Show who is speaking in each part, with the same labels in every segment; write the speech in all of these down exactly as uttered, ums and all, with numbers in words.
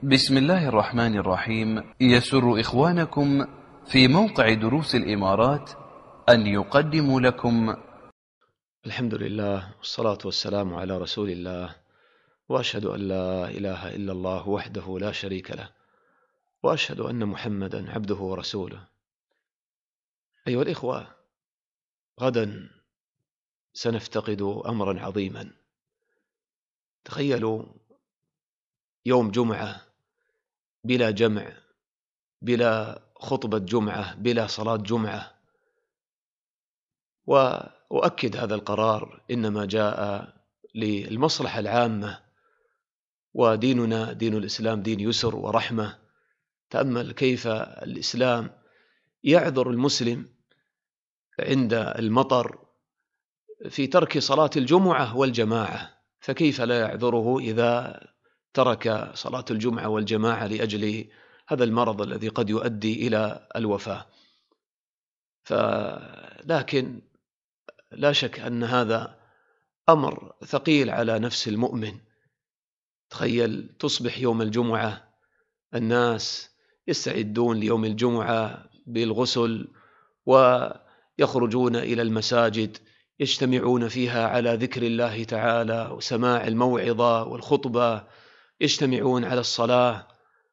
Speaker 1: بسم الله الرحمن الرحيم. يسر إخوانكم في موقع دروس الإمارات أن يقدموا لكم
Speaker 2: الحمد لله والصلاة والسلام على رسول الله، وأشهد أن لا إله إلا الله وحده لا شريك له، وأشهد أن محمدا عبده ورسوله. أيها الإخوة، غدا سنفتقد أمرا عظيما. تخيلوا يوم جمعة بلا جمع، بلا خطبة جمعة، بلا صلاة جمعة. وأؤكد هذا القرار إنما جاء للمصلحة العامة، وديننا دين الإسلام دين يسر ورحمة. تأمل كيف الإسلام يعذر المسلم عند المطر في ترك صلاة الجمعة والجماعة، فكيف لا يعذره إذا ترك صلاة الجمعة والجماعة لأجل هذا المرض الذي قد يؤدي إلى الوفاة. لكن لا شك أن هذا أمر ثقيل على نفس المؤمن. تخيل تصبح يوم الجمعة الناس يستعدون ليوم الجمعة بالغسل ويخرجون إلى المساجد، يجتمعون فيها على ذكر الله تعالى وسماع الموعظة والخطبة، يجتمعون على الصلاة،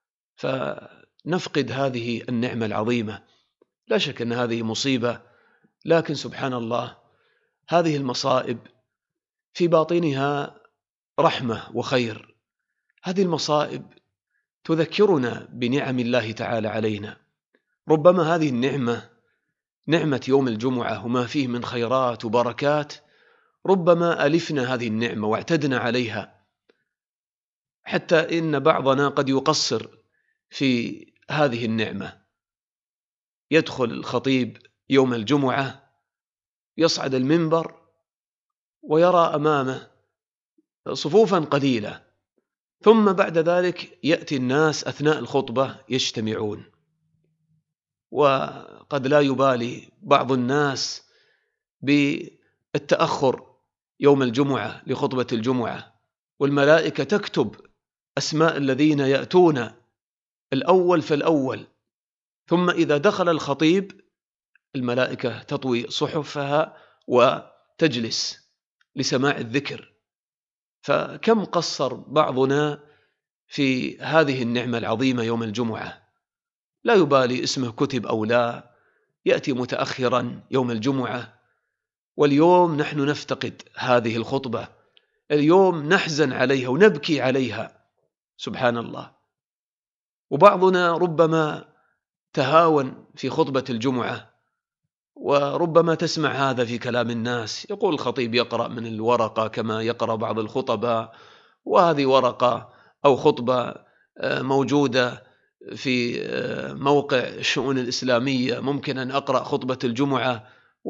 Speaker 2: فنفقد هذه النعمة العظيمة. لا شك أن هذه مصيبة، لكن سبحان الله هذه المصائب في باطنها رحمة وخير. هذه المصائب تذكرنا بنعم الله تعالى علينا. ربما هذه النعمة، نعمة يوم الجمعة وما فيه من خيرات وبركات، ربما ألفنا هذه النعمة واعتدنا عليها، حتى إن بعضنا قد يقصر في هذه النعمة. يدخل الخطيب يوم الجمعة، يصعد المنبر ويرى أمامه صفوفا قليلة، ثم بعد ذلك يأتي الناس أثناء الخطبة يجتمعون، وقد لا يبالي بعض الناس بالتأخر يوم الجمعة لخطبة الجمعة، والملائكة تكتب أسماء الذين يأتون الأول فالأول، ثم إذا دخل الخطيب الملائكة تطوي صحفها وتجلس لسماع الذكر. فكم قصر بعضنا في هذه النعمة العظيمة يوم الجمعة، لا يبالي اسمه كتب أو لا، يأتي متأخرا يوم الجمعة. واليوم نحن نفتقد هذه الخطبة، اليوم نحزن عليها ونبكي عليها، سبحان الله. وبعضنا ربما تهاون في خطبة الجمعة، وربما تسمع هذا في كلام الناس، يقول الخطيب يقرأ من الورقة كما يقرأ بعض الخطباء، وهذه ورقة أو خطبة موجودة في موقع الشؤون الإسلامية، ممكن أن أقرأ خطبة الجمعة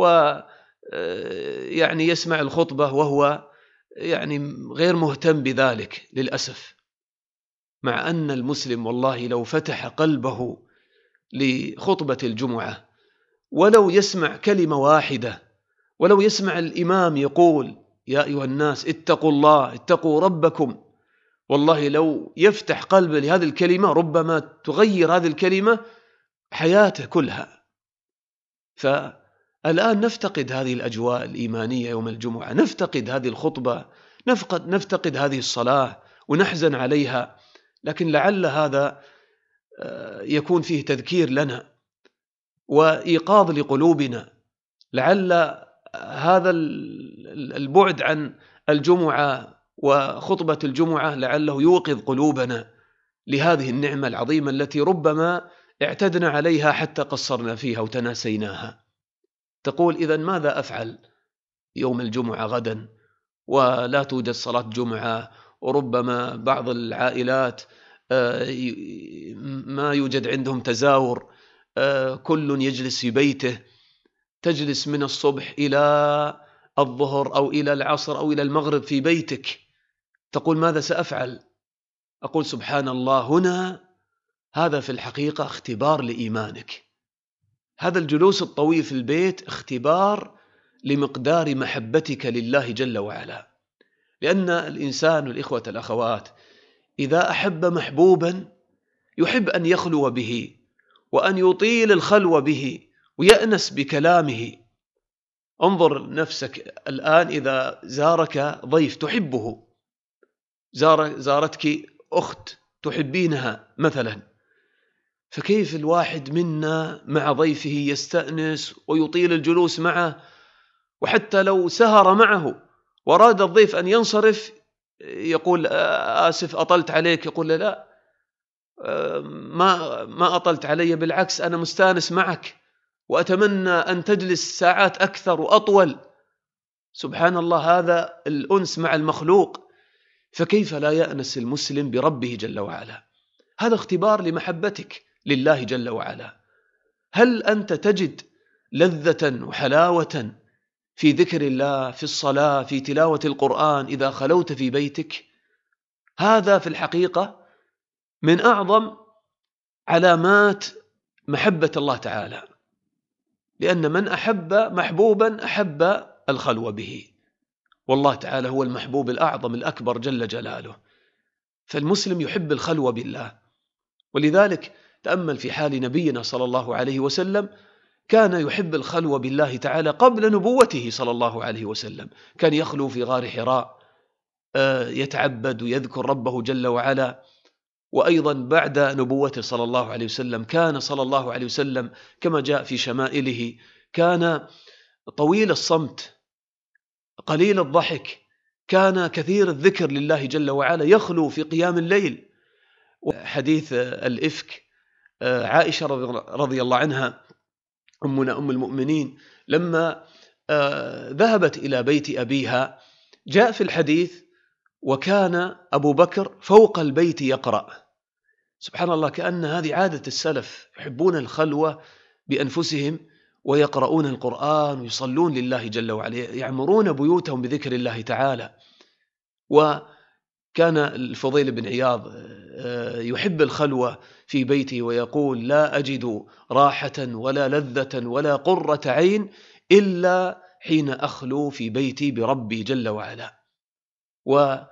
Speaker 2: ويعني يسمع الخطبة وهو يعني غير مهتم بذلك للأسف. مع أن المسلم والله لو فتح قلبه لخطبة الجمعة، ولو يسمع كلمة واحدة، ولو يسمع الإمام يقول يا أيها الناس اتقوا الله اتقوا ربكم، والله لو يفتح قلبه لهذه الكلمة ربما تغير هذه الكلمة حياته كلها. فالآن نفتقد هذه الأجواء الإيمانية يوم الجمعة، نفتقد هذه الخطبة، نفقد نفتقد هذه الصلاة ونحزن عليها. لكن لعل هذا يكون فيه تذكير لنا وإيقاظ لقلوبنا، لعل هذا البعد عن الجمعة وخطبة الجمعة لعله يوقظ قلوبنا لهذه النعمة العظيمة التي ربما اعتدنا عليها حتى قصرنا فيها وتناسيناها. تقول إذن ماذا أفعل يوم الجمعة غدا ولا توجد صلاة جمعة، وربما بعض العائلات ما يوجد عندهم تزاور، كل يجلس في بيته، تجلس من الصبح إلى الظهر أو إلى العصر أو إلى المغرب في بيتك، تقول ماذا سأفعل؟ أقول سبحان الله، هنا هذا في الحقيقة اختبار لإيمانك. هذا الجلوس الطويل في البيت اختبار لمقدار محبتك لله جل وعلا. لأن الإنسان والإخوة الأخوات إذا أحب محبوبا يحب أن يخلو به وأن يطيل الخلوة به ويأنس بكلامه. انظر نفسك الآن إذا زارك ضيف تحبه، زار زارتك أخت تحبينها مثلا، فكيف الواحد منا مع ضيفه يستأنس ويطيل الجلوس معه، وحتى لو سهر معه وراد الضيف أن ينصرف يقول آسف أطلت عليك، يقول لا ما ما أطلت علي، بالعكس أنا مستانس معك وأتمنى أن تجلس ساعات أكثر وأطول. سبحان الله، هذا الأنس مع المخلوق. فكيف لا يأنس المسلم بربه جل وعلا؟ هذا اختبار لمحبتك لله جل وعلا. هل أنت تجد لذة وحلاوة في ذكر الله، في الصلاة، في تلاوة القرآن إذا خلوت في بيتك؟ هذا في الحقيقة من أعظم علامات محبة الله تعالى، لأن من أحب محبوبا أحب الخلوة به، والله تعالى هو المحبوب الأعظم الأكبر جل جلاله. فالمسلم يحب الخلوة بالله، ولذلك تأمل في حال نبينا صلى الله عليه وسلم، كان يحب الخلوة بالله تعالى قبل نبوته صلى الله عليه وسلم، كان يخلو في غار حراء يتعبد ويذكر ربه جل وعلا. وأيضا بعد نبوته صلى الله عليه وسلم كان صلى الله عليه وسلم كما جاء في شمائله كان طويل الصمت قليل الضحك، كان كثير الذكر لله جل وعلا، يخلو في قيام الليل. حديث الإفك، عائشة رضي الله عنها أمنا أم المؤمنين لما ذهبت إلى بيت أبيها، جاء في الحديث وكان أبو بكر فوق البيت يقرأ. سبحان الله، كأن هذه عادة السلف، يحبون الخلوة بأنفسهم ويقرؤون القرآن ويصلون لله جل وعلا، يعمرون بيوتهم بذكر الله تعالى. وكان الفضيل بن عياض يحب الخلوة في بيته ويقول: لا أجد راحة ولا لذة ولا قرة عين إلا حين أخلو في بيتي بربي جل وعلا. وكان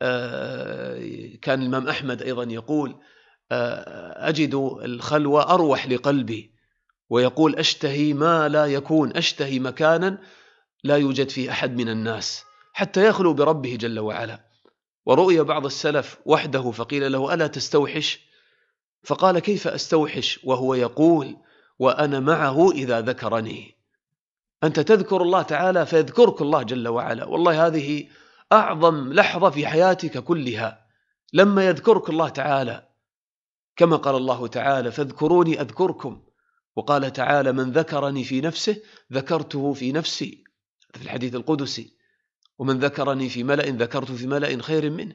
Speaker 2: الإمام أحمد أيضا يقول: أجد الخلوة أروح لقلبي، ويقول: أشتهي ما لا يكون، أشتهي مكانا لا يوجد فيه أحد من الناس حتى يخلو بربه جل وعلا. ورؤي بعض السلف وحده فقيل له: ألا تستوحش؟ فقال: كيف أستوحش وهو يقول وأنا معه إذا ذكرني؟ أنت تذكر الله تعالى فيذكرك الله جل وعلا. والله هذه أعظم لحظة في حياتك كلها، لما يذكرك الله تعالى، كما قال الله تعالى: فاذكروني أذكركم. وقال تعالى: من ذكرني في نفسه ذكرته في نفسي، في الحديث القدسي: ومن ذكرني في ملأ ذكرته في ملأ خير منه.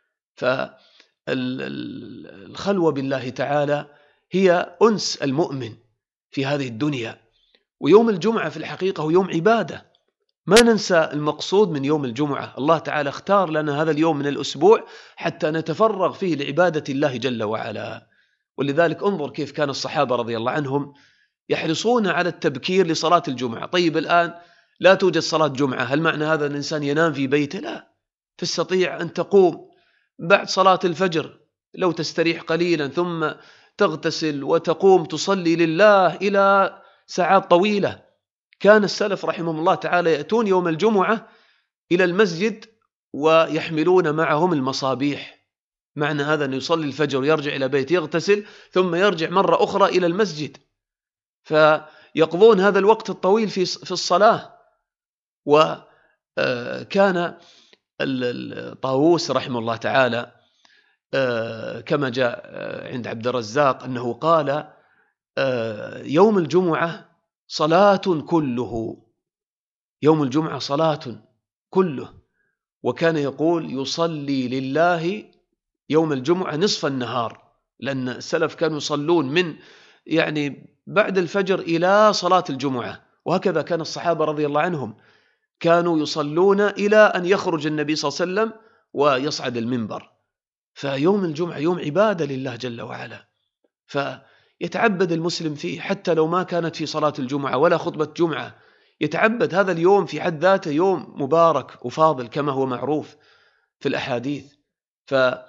Speaker 2: فالخلوة بالله تعالى هي أنس المؤمن في هذه الدنيا. ويوم الجمعة في الحقيقة هو يوم عبادة، ما ننسى المقصود من يوم الجمعة. الله تعالى اختار لنا هذا اليوم من الأسبوع حتى نتفرغ فيه لعبادة الله جل وعلا. ولذلك انظر كيف كان الصحابة رضي الله عنهم يحرصون على التبكير لصلاة الجمعة. طيب الآن لا توجد صلاة جمعة، هل معنى هذا الإنسان ينام في بيته؟ لا، تستطيع أن تقوم بعد صلاة الفجر لو تستريح قليلا ثم تغتسل وتقوم تصلي لله إلى ساعات طويلة. كان السلف رحمهم الله تعالى يأتون يوم الجمعة إلى المسجد ويحملون معهم المصابيح. معنى هذا أن يصلي الفجر ويرجع إلى بيت يغتسل ثم يرجع مرة أخرى إلى المسجد، فيقضون هذا الوقت الطويل في في الصلاة. وكان الطاووس رحمه الله تعالى كما جاء عند عبد الرزاق أنه قال: يوم الجمعة صلاة كله، يوم الجمعة صلاة كله. وكان يقول: يصلي لله يوم الجمعة نصف النهار، لأن السلف كانوا يصلون من يعني بعد الفجر إلى صلاة الجمعة، وهكذا كان الصحابة رضي الله عنهم كانوا يصلون إلى أن يخرج النبي صلى الله عليه وسلم ويصعد المنبر. فيوم الجمعة يوم عبادة لله جل وعلا، فيتعبد المسلم فيه حتى لو ما كانت في صلاة الجمعة ولا خطبة جمعة، يتعبد هذا اليوم في حد ذاته يوم مبارك وفاضل كما هو معروف في الأحاديث.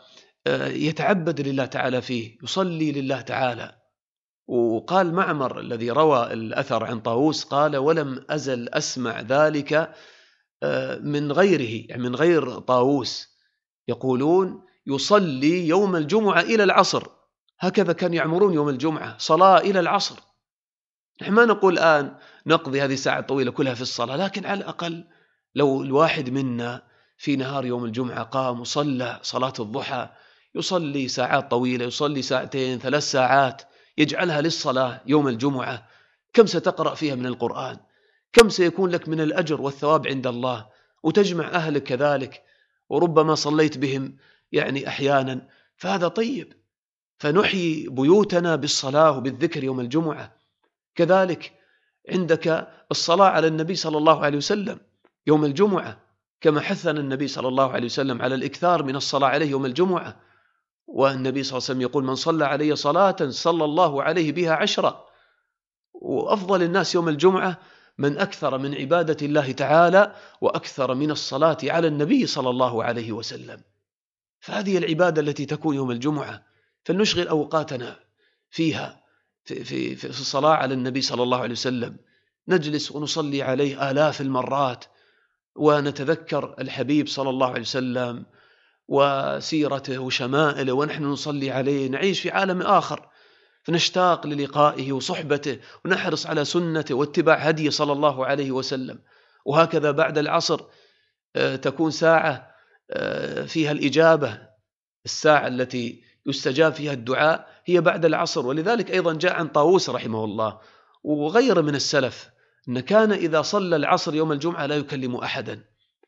Speaker 2: يتعبد لله تعالى فيه، يصلي لله تعالى. وقال معمر الذي روى الأثر عن طاووس قال: ولم أزل أسمع ذلك من غيره، يعني من غير طاووس، يقولون يصلي يوم الجمعة إلى العصر. هكذا كان يعمرون يوم الجمعة، صلاة إلى العصر. نحن ما نقول الآن نقضي هذه الساعة الطويلة كلها في الصلاة، لكن على الأقل لو الواحد منا في نهار يوم الجمعة قام وصلى صلاة الضحى، يصلي ساعات طويلة، يصلي ساعتين ثلاث ساعات، يجعلها للصلاة يوم الجمعة، كم ستقرأ فيها من القرآن، كم سيكون لك من الأجر والثواب عند الله، وتجمع أهلك كذلك، وربما صليت بهم يعني أحيانا، فهذا طيب. فنحيي بيوتنا بالصلاة وبالذكر يوم الجمعة. كذلك عندك الصلاة على النبي صلى الله عليه وسلم يوم الجمعة، كما حثنا النبي صلى الله عليه وسلم على الإكثار من الصلاة عليه يوم الجمعة. والنبي صلى الله عليه وسلم يقول: من صلى علي صلاة صلى الله عليه بها عشرة. وأفضل الناس يوم الجمعة من أكثر من عبادة الله تعالى وأكثر من الصلاة على النبي صلى الله عليه وسلم. فهذه العبادة التي تكون يوم الجمعة، فلنشغل أوقاتنا فيها في, في, في الصلاة على النبي صلى الله عليه وسلم، نجلس ونصلي عليه آلاف المرات، ونتذكر الحبيب صلى الله عليه وسلم وسيرته وشمائله ونحن نصلي عليه، نعيش في عالم آخر، فنشتاق للقائه وصحبته، ونحرص على سنته واتباع هديه صلى الله عليه وسلم. وهكذا بعد العصر تكون ساعة فيها الإجابة، الساعة التي يستجاب فيها الدعاء هي بعد العصر. ولذلك أيضا جاء عن طاووس رحمه الله وغيره من السلف أن كان إذا صلى العصر يوم الجمعة لا يكلم أحدا،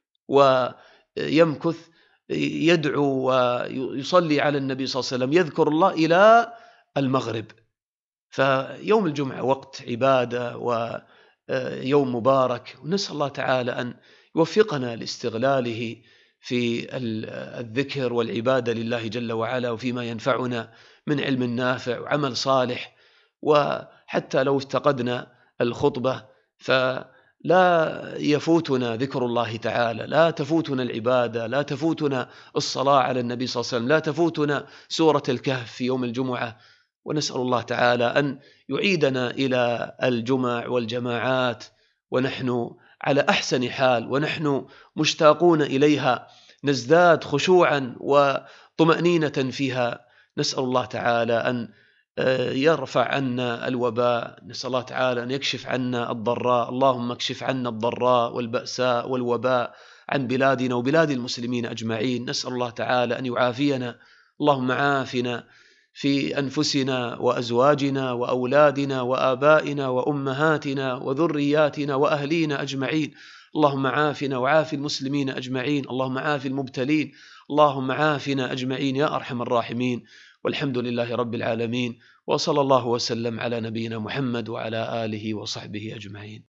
Speaker 2: ويمكث يدعو ويصلي على النبي صلى الله عليه وسلم، يذكر الله إلى المغرب. فيوم الجمعة وقت عبادة ويوم مبارك، ونسأل الله تعالى أن يوفقنا لاستغلاله في الذكر والعبادة لله جل وعلا، وفيما ينفعنا من علم نافع وعمل صالح. وحتى لو افتقدنا الخطبة فلا يفوتنا ذكر الله تعالى، لا تفوتنا العبادة، لا تفوتنا الصلاة على النبي صلى الله عليه وسلم، لا تفوتنا سورة الكهف في يوم الجمعة. ونسأل الله تعالى أن يعيدنا إلى الجمع والجماعات ونحن على أحسن حال، ونحن مشتاقون إليها، نزداد خشوعا وطمأنينة فيها. نسأل الله تعالى أن يرفع عنا الوباء، نسأل الله تعالى أن يكشف عنا الضراء. اللهم اكشف عنا الضراء والبأساء والوباء عن بلادنا وبلاد المسلمين أجمعين. نسأل الله تعالى أن يعافينا. اللهم عافنا في أنفسنا وأزواجنا وأولادنا وآبائنا وأمهاتنا وذرياتنا وأهلينا أجمعين. اللهم عافنا وعاف المسلمين أجمعين. اللهم عاف المبتلين. اللهم عافنا أجمعين يا أرحم الراحمين. والحمد لله رب العالمين، وصلى الله وسلم على نبينا محمد وعلى آله وصحبه أجمعين.